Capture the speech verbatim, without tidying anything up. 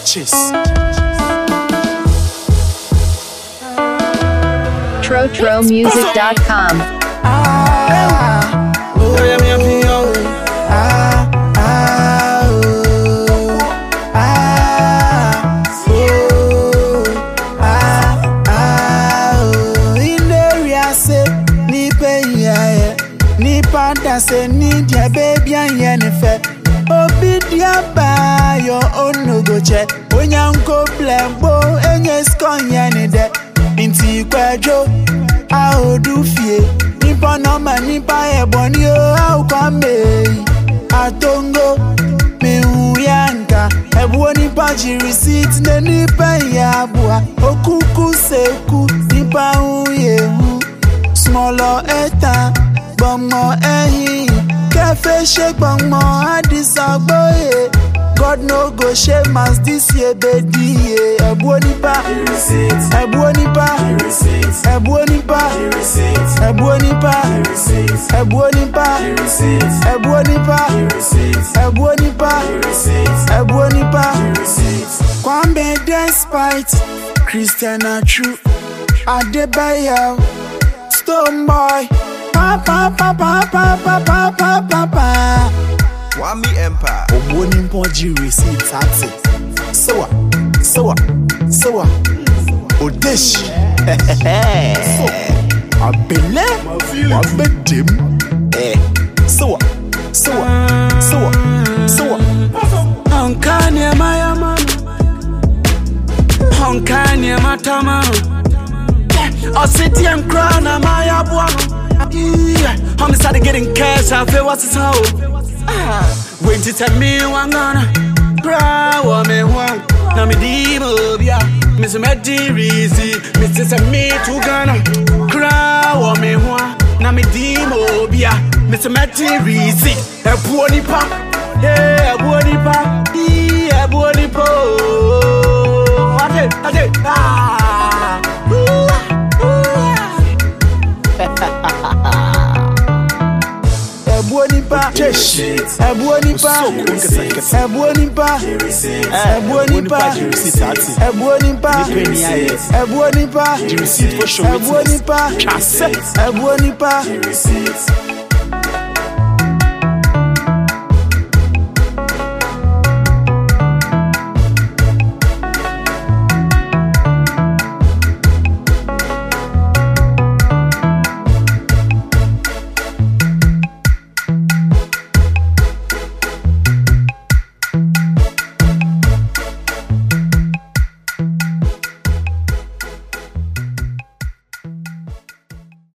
Churches. Trotro Music dot com. Say need ya baby and yenife obidia ba your own no go check onyanko blembo enye skon yenide inti kwajo a odu fie nipa no ma nipa eboni o how come atongo me uyanka ebu nipa ji receipt ne nipa ya bua okuku seku nipa uyehu smaller eta Bomo ehi, cafe shake bomo adisagboye. God no go shame us this year, baby. Ebuonipa, Ebuonipa, Ebuonipa, Ebuonipa, Ebuonipa, Ebuonipa, Ebuonipa, Ebuonipa. Kwambe despite Christian are true. Adebayo, Stone Boy. Pa pa pa pa pa pa pa pa pa pa. Wami Empire. Oboni mpoji receipt taxi. So what? So what? So what? Odeshi. So abele. Abedim. Eh. So what? So what? So what? So what? Onkanye mayama. Onkanye matama. Ositi and crown a maya buano. Yeah, I'm started getting cash. I feel what's his hoe. When to tell me one gonna cry, what me want. Now me demo, yeah. Miss Meddy Rizzy, Mister Me to gonna cry, what me want. Now me demo, yeah. Mister Meddy Rizzy, a body pop, yeah, a body pop, yeah, a body pop. What it, what it, ah. Ebuonipa, Ebuonipa, Ebuonipa, Ebuonipa, Ebuonipa, Ebuonipa, Ebuonipa, Ebuonipa.